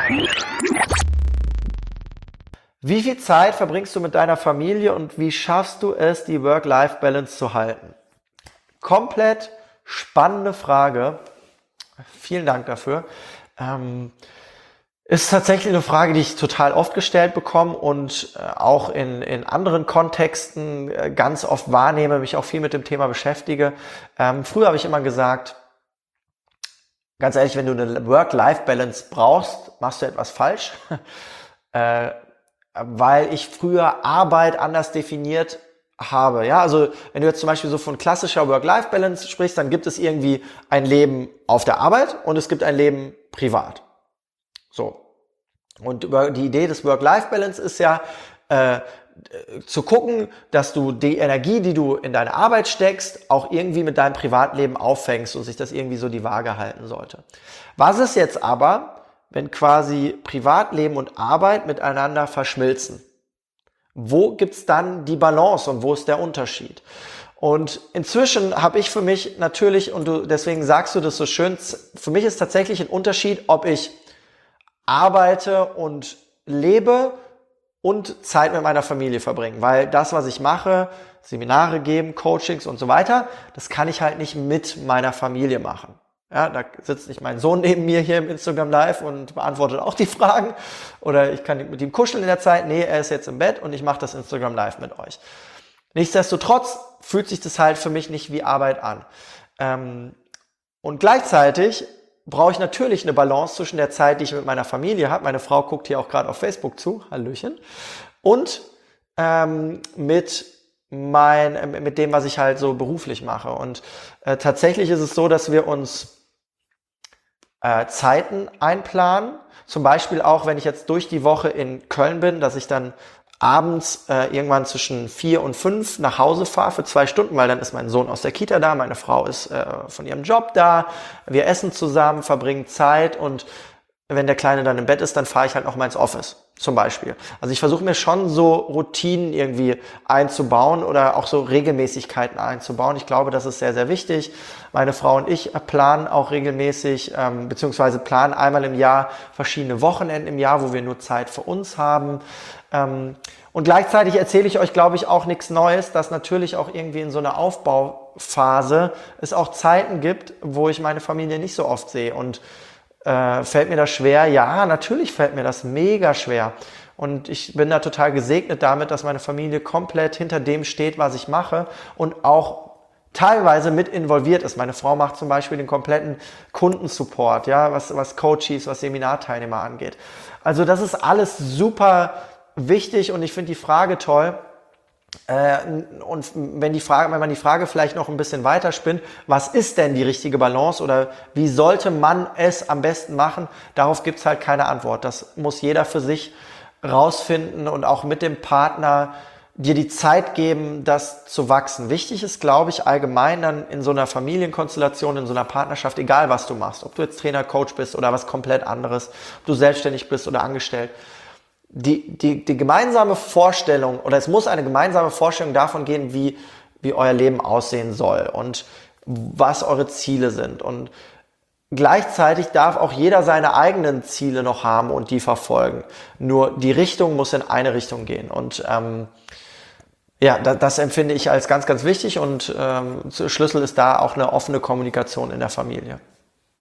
Wie viel Zeit verbringst du mit deiner Familie und wie schaffst du es, die Work-Life-Balance zu halten? Komplett spannende Frage. Vielen Dank dafür. Ist tatsächlich eine Frage, die ich total oft gestellt bekomme und auch in anderen Kontexten ganz oft wahrnehme, mich auch viel mit dem Thema beschäftige. Früher habe ich immer gesagt, ganz ehrlich, wenn du eine Work-Life-Balance brauchst, machst du etwas falsch. Weil ich früher Arbeit anders definiert habe. Ja, also wenn du jetzt zum Beispiel so von klassischer Work-Life-Balance sprichst, dann gibt es irgendwie ein Leben auf der Arbeit und es gibt ein Leben privat. So. Und die Idee des Work-Life-Balance ist ja, zu gucken, dass du die Energie, die du in deine Arbeit steckst, auch irgendwie mit deinem Privatleben auffängst und sich das irgendwie so die Waage halten sollte. Was ist jetzt aber, wenn quasi Privatleben und Arbeit miteinander verschmilzen? Wo gibt's dann die Balance und wo ist der Unterschied? Und inzwischen habe ich für mich natürlich, und deswegen sagst du das so schön, für mich ist tatsächlich ein Unterschied, ob ich arbeite und lebe und Zeit mit meiner Familie verbringen. Weil das, was ich mache, Seminare geben, Coachings und so weiter, das kann ich halt nicht mit meiner Familie machen. Ja, da sitzt nicht mein Sohn neben mir hier im Instagram Live und beantwortet auch die Fragen. Oder ich kann mit ihm kuscheln in der Zeit. Nee, er ist jetzt im Bett und ich mache das Instagram Live mit euch. Nichtsdestotrotz fühlt sich das halt für mich nicht wie Arbeit an. Und gleichzeitig brauche ich natürlich eine Balance zwischen der Zeit, die ich mit meiner Familie habe. Meine Frau guckt hier auch gerade auf Facebook zu. Hallöchen. Und mit dem, was ich halt so beruflich mache. Und tatsächlich ist es so, dass wir uns Zeiten einplanen. Zum Beispiel auch, wenn ich jetzt durch die Woche in Köln bin, dass ich dann abends irgendwann zwischen 4 und 5 nach Hause fahre für 2 Stunden, weil dann ist mein Sohn aus der Kita da, meine Frau ist von ihrem Job da, wir essen zusammen, verbringen Zeit und wenn der Kleine dann im Bett ist, dann fahre ich halt noch mal ins Office, zum Beispiel. Also ich versuche mir schon so Routinen irgendwie einzubauen oder auch so Regelmäßigkeiten einzubauen. Ich glaube, das ist sehr, sehr wichtig. Meine Frau und ich planen auch regelmäßig, beziehungsweise planen einmal im Jahr verschiedene Wochenenden im Jahr, wo wir nur Zeit für uns haben. Und gleichzeitig erzähle ich euch, glaube ich, auch nichts Neues, dass natürlich auch irgendwie in so einer Aufbauphase es auch Zeiten gibt, wo ich meine Familie nicht so oft sehe. Und fällt mir das schwer? Ja, natürlich fällt mir das mega schwer. Und ich bin da total gesegnet damit, dass meine Familie komplett hinter dem steht, was ich mache und auch teilweise mit involviert ist. Meine Frau macht zum Beispiel den kompletten Kundensupport, ja, was Coaches, was Seminarteilnehmer angeht. Also das ist alles super wichtig und ich finde die Frage toll. Und wenn man die Frage vielleicht noch ein bisschen weiter spinnt, was ist denn die richtige Balance oder wie sollte man es am besten machen? Darauf gibt es halt keine Antwort. Das muss jeder für sich rausfinden und auch mit dem Partner dir die Zeit geben, das zu wachsen. Wichtig ist, glaube ich, allgemein dann in so einer Familienkonstellation, in so einer Partnerschaft, egal was du machst, ob du jetzt Trainer, Coach bist oder was komplett anderes, ob du selbstständig bist oder angestellt, die gemeinsame Vorstellung, oder es muss eine gemeinsame Vorstellung davon gehen, wie euer Leben aussehen soll und was eure Ziele sind. Und gleichzeitig darf auch jeder seine eigenen Ziele noch haben und die verfolgen. Nur die Richtung muss in eine Richtung gehen. Und das empfinde ich als ganz, ganz wichtig und Schlüssel ist da auch eine offene Kommunikation in der Familie.